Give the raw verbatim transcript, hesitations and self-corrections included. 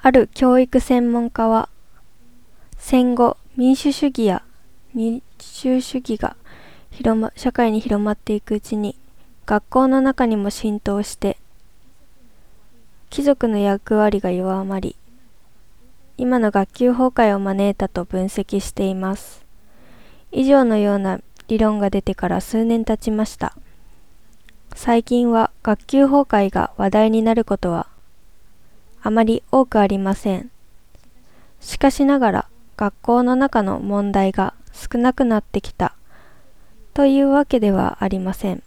ある教育専門家は、戦後民主主義や民主主義が広、ま、社会に広まっていくうちに、学校の中にも浸透して、貴族の役割が弱まり、今の学級崩壊を招いたと分析しています。以上のような理論が出てから数年経ちました。最近は学級崩壊が話題になることはあまり多くありません。しかしながら学校の中の問題が少なくなってきたというわけではありません。